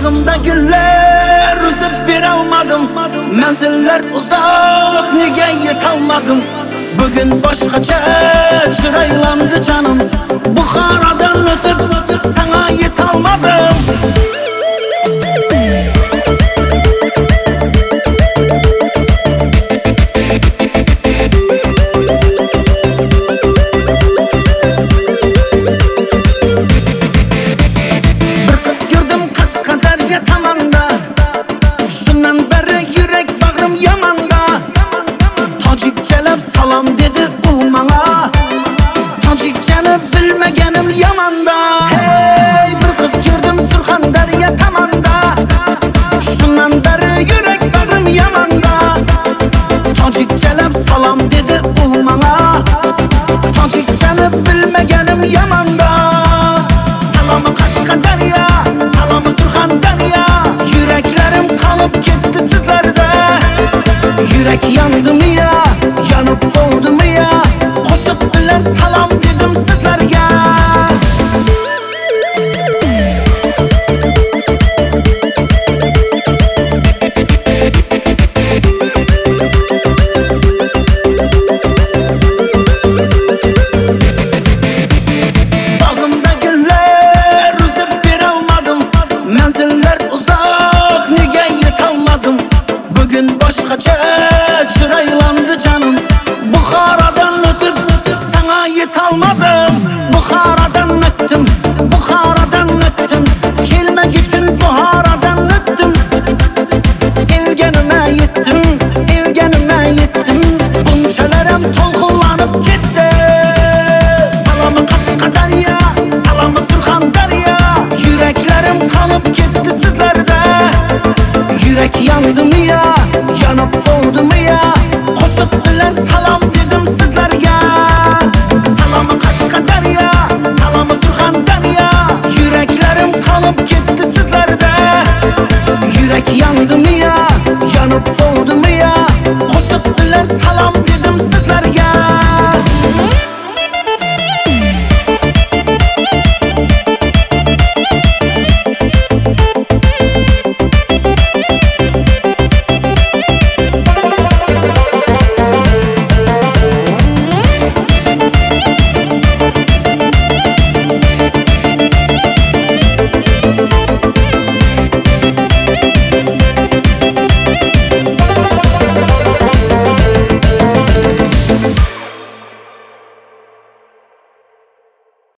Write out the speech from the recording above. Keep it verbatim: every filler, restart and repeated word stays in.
Bağımda güller üzüp bir almadım. Menziller uzak nige yetalmadım. Bugün başkaca çıraylandı canım. Bukharadan ötüp sana yetalmadım. Salam dedi bu bana, Tacikçeni bilmegenim yamanda. Hey, bir kız gördüm Surxondaryo tamanda. Şundan beri yürek bağrım yamanda. Tacikçelep salam dedi bu bana, Tacikçeni bilmegenim yamanda. Salamı Qashqadaryo, salamı Surxondaryo. Yüreklerim kalıp gitti sizlerde. Yürek yandı mı ya, yanıp oldu mu ya? Koşup bilen salam dedim sizlerge. Bağımda güller üzüp bir almadım. Menziller uzak nige yetalmadım. Bugün başkaca çıraylandı canım. Bukharadan ötüp sana yetalmadım. Bukharadan öttüm, Bukharadan öttüm.